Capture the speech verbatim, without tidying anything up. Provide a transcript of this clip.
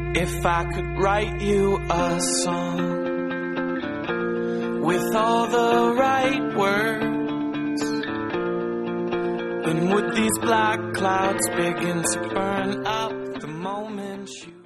If I could write you a song with all the right words, then would these black clouds begin to burn up the moment you